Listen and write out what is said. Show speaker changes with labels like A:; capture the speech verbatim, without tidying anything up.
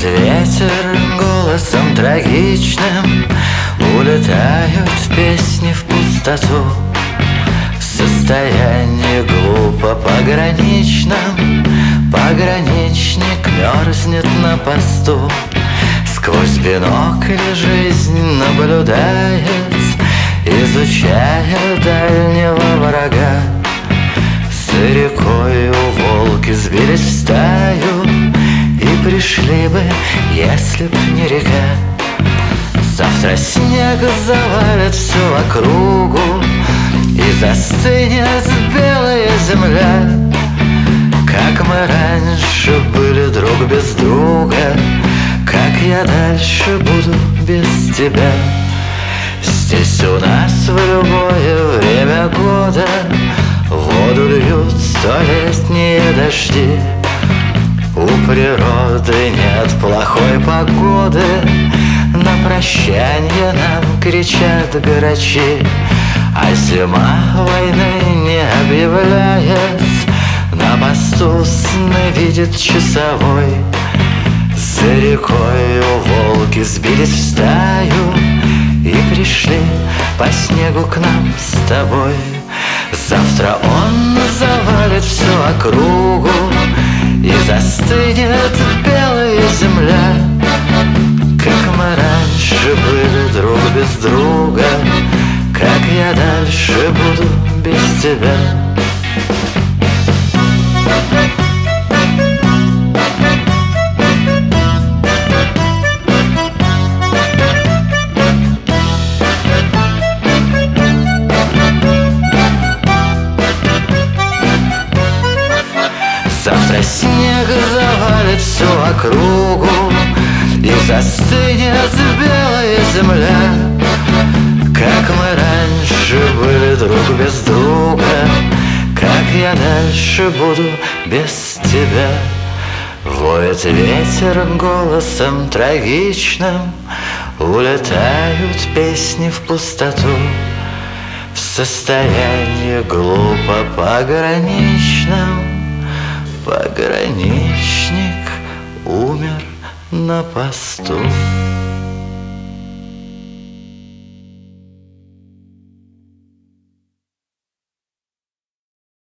A: ветер голосом трагичным улетают песни в пустоту. В состоянии глупо пограничном пограничник мерзнет на посту. Сквозь бинокль жизнь наблюдает, изучая дальнего врага. За рекою волки сбились в стаю и пришли бы, если б не река. Завтра снег завалит всю округу и застынет белая земля. Как мы раньше были друг без друга, как я дальше буду без тебя. Здесь у нас в любое время года воду льют столетние дожди. У природы нет плохой погоды, на прощанье нам кричат грачи. А зима войны не объявляет, на посту сны видит часовой. За рекою волки сбились в стаю и пришли по снегу к нам с тобой. Завтра он завалит всю округу и застынет белая земля. Как мы раньше были друг без друга, как я дальше буду без тебя. Завтра снег завалит всю округу и застынет белая земля. Как мы раньше были друг без друга, как я дальше буду без тебя. Воет ветер голосом трагичным, улетают песни в пустоту. В состоянии глупо пограничном пограничник умер на посту.